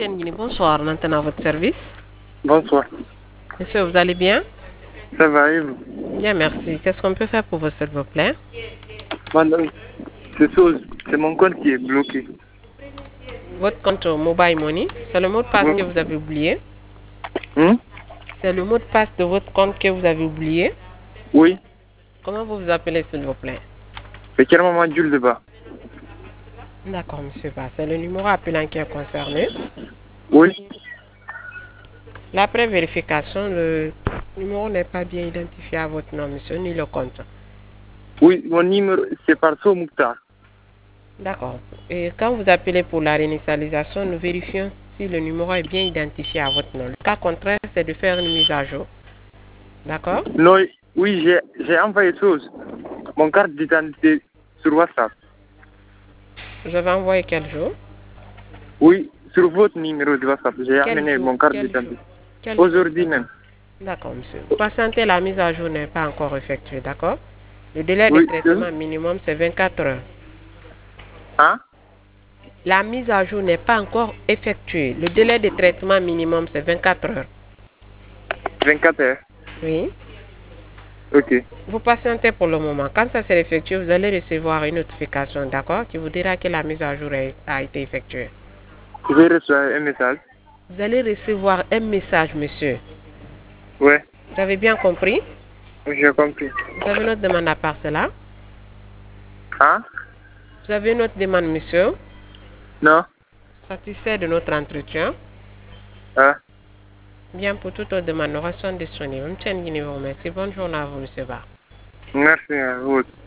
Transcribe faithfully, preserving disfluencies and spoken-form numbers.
Guinée, bonsoir, maintenant à votre service. Bonsoir. Monsieur, vous allez bien? Ça va et vous? Bien, merci. Qu'est-ce qu'on peut faire pour vous, s'il vous plaît? Madame, c'est chose, c'est mon compte qui est bloqué. Votre compte Mobile Money, c'est le mot de passe Oui. que vous avez oublié. Hum? C'est le mot de passe de votre compte que vous avez oublié. Oui. Comment vous vous appelez, s'il vous plaît? C'est quel moment Jules de bas? D'accord, monsieur Ba. C'est le numéro appelant qui est concerné. Oui. L'après vérification, le numéro n'est pas bien identifié à votre nom, monsieur, ni le compte. Oui, mon numéro, c'est par So Mouktar. D'accord. Et quand vous appelez pour la réinitialisation, nous vérifions si le numéro est bien identifié à votre nom. Le cas contraire, c'est de faire une mise à jour. D'accord? Non, oui, j'ai j'ai envoyé chose. Mon carte d'identité sur WhatsApp. Vous avez envoyé quel jour? Oui, sur votre numéro de WhatsApp, j'ai Quel amené jour? mon carte Quel jour? d'identité. Quel jour? Aujourd'hui même. D'accord, monsieur. Patientez, la mise à jour n'est pas encore effectuée, d'accord? Le délai de Oui. traitement minimum, c'est vingt-quatre heures. Hein? La mise à jour n'est pas encore effectuée. Le délai de traitement minimum, c'est vingt-quatre heures. vingt-quatre heures. Oui. Ok. Vous patientez pour le moment. Quand ça s'est effectué, vous allez recevoir une notification, d'accord, qui vous dira que la mise à jour a été effectuée. Je vais recevoir un message. Vous allez recevoir un message, monsieur. Ouais, Vous avez bien compris? j'ai compris. Vous avez une autre demande à part cela? Hein? Vous avez une autre demande, monsieur? Non? Satisfait de notre entretien? Hein? Bien, pour toute autre demande, nous restons disponibles. Merci. Bonne journée à vous, monsieur Ba. Merci à vous.